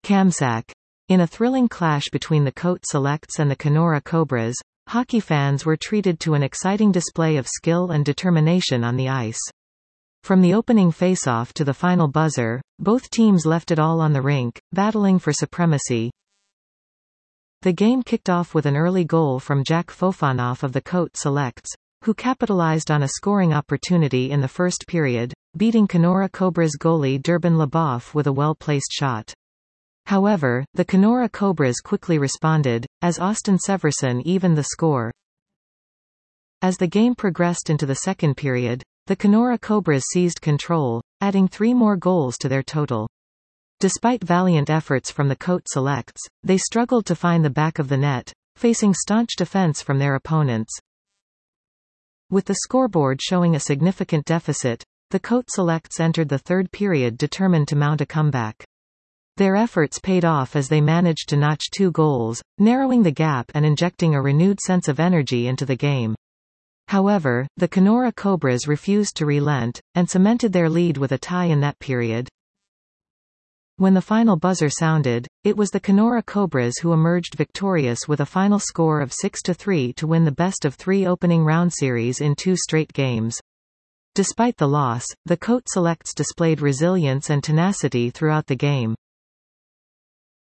Kamsack. In a thrilling clash between the Coat Selects and the Kenora Cobras, hockey fans were treated to an exciting display of skill and determination on the ice. From the opening faceoff to the final buzzer, both teams left it all on the rink, battling for supremacy. The game kicked off with an early goal from Jack Fofanov of the Coat Selects, who capitalized on a scoring opportunity in the first period, beating Kenora Cobras goalie Durbin Leboff with a well-placed shot. However, the Kenora Cobras quickly responded, as Austin Severson evened the score. As the game progressed into the second period, the Kenora Cobras seized control, adding 3 more goals to their total. Despite valiant efforts from the Coat Selects, they struggled to find the back of the net, facing staunch defense from their opponents. With the scoreboard showing a significant deficit, the Coat Selects entered the third period determined to mount a comeback. Their efforts paid off as they managed to notch 2 goals, narrowing the gap and injecting a renewed sense of energy into the game. However, the Kenora Cobras refused to relent, and cemented their lead with a tie in that period. When the final buzzer sounded, it was the Kenora Cobras who emerged victorious with a final score of 6-3 to win the best-of-3 opening round series in 2 straight games. Despite the loss, the Coat Selects displayed resilience and tenacity throughout the game.